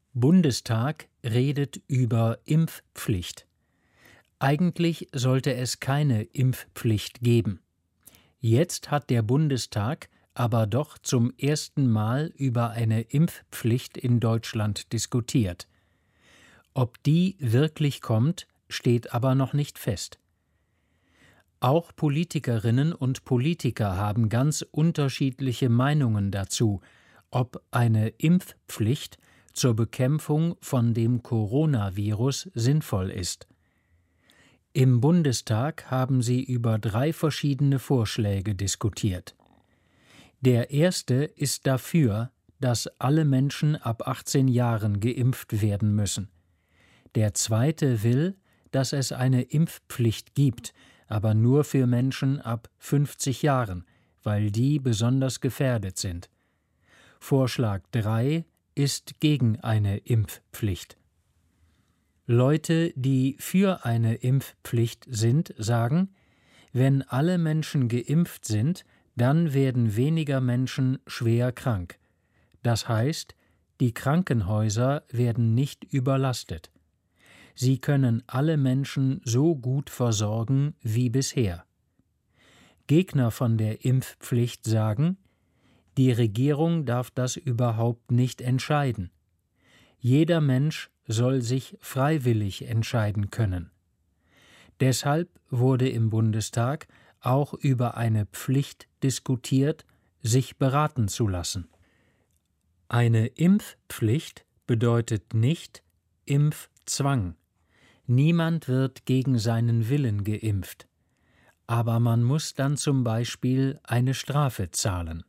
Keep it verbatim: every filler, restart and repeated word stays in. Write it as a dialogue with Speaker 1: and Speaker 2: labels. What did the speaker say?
Speaker 1: Bundestag redet über Impfpflicht. Eigentlich sollte es keine Impfpflicht geben. Jetzt hat der Bundestag aber doch zum ersten Mal über eine Impfpflicht in Deutschland diskutiert. Ob die wirklich kommt, steht aber noch nicht fest. Auch Politikerinnen und Politiker haben ganz unterschiedliche Meinungen dazu, ob eine Impfpflicht zur Bekämpfung von dem Coronavirus sinnvoll ist. Im Bundestag haben sie über drei verschiedene Vorschläge diskutiert. Der erste ist dafür, dass alle Menschen ab achtzehn Jahren geimpft werden müssen. Der zweite will, dass es eine Impfpflicht gibt, aber nur für Menschen ab fünfzig Jahren, weil die besonders gefährdet sind. Vorschlag drei ist gegen eine Impfpflicht. Leute, die für eine Impfpflicht sind, sagen, wenn alle Menschen geimpft sind, dann werden weniger Menschen schwer krank. Das heißt, die Krankenhäuser werden nicht überlastet. Sie können alle Menschen so gut versorgen wie bisher. Gegner von der Impfpflicht sagen, die Regierung darf das überhaupt nicht entscheiden. Jeder Mensch soll sich freiwillig entscheiden können. Deshalb wurde im Bundestag auch über eine Pflicht diskutiert, sich beraten zu lassen. Eine Impfpflicht bedeutet nicht Impfzwang. Niemand wird gegen seinen Willen geimpft. Aber man muss dann zum Beispiel eine Strafe zahlen.